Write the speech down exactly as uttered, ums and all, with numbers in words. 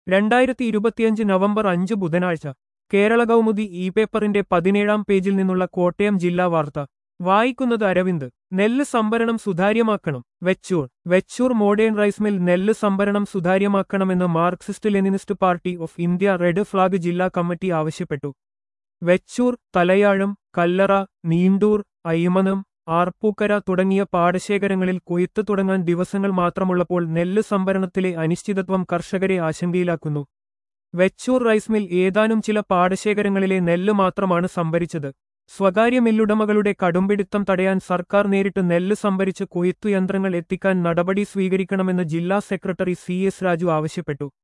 രണ്ടായിരത്തി ഇരുപത്തിയഞ്ച് നവംബർ അഞ്ച് ബുധനാഴ്ച കേരള കൗമുദി ഇ പേപ്പറിന്റെ പതിനേഴാം പേജിൽ നിന്നുള്ള കോട്ടയം ജില്ലാ വാർത്ത വായിക്കുന്നത് അരവിന്ദ്. നെല്ല് സംഭരണം സുതാര്യമാക്കണം. Vechoor Vechoor modern rice mill നെല്ല് സംഭരണം സുതാര്യമാക്കണമെന്ന് Marxist Leninist party of India red flag ജില്ലാ കമ്മിറ്റി ആവശ്യപ്പെട്ടു. വെച്ചൂർ, തലയാഴം, കല്ലറ, നീണ്ടൂർ, അയ്മനം, ആർപ്പൂക്കര തുടങ്ങിയ പാടശേഖരങ്ങളിൽ കൊയ്ത്ത് തുടങ്ങാൻ ദിവസങ്ങൾ മാത്രമുള്ളപ്പോൾ നെല്ല് സംഭരണത്തിലെ അനിശ്ചിതത്വം കർഷകരെ ആശങ്കയിലാക്കുന്നു. വെച്ചൂർ റൈസ് മിൽ ഏതാനും ചില പാടശേഖരങ്ങളിലെ നെല്ല് മാത്രമാണ് സംഭരിച്ചത്. സ്വകാര്യ മില്ലുടമകളുടെ കടുംപിടുത്തം തടയാൻ സർക്കാർ നേരിട്ട് നെല്ല് സംഭരിച്ച് കൊയ്ത്തു യന്ത്രങ്ങൾ എത്തിക്കാൻ നടപടി സ്വീകരിക്കണമെന്ന് ജില്ലാ സെക്രട്ടറി സി എസ് രാജു ആവശ്യപ്പെട്ടു.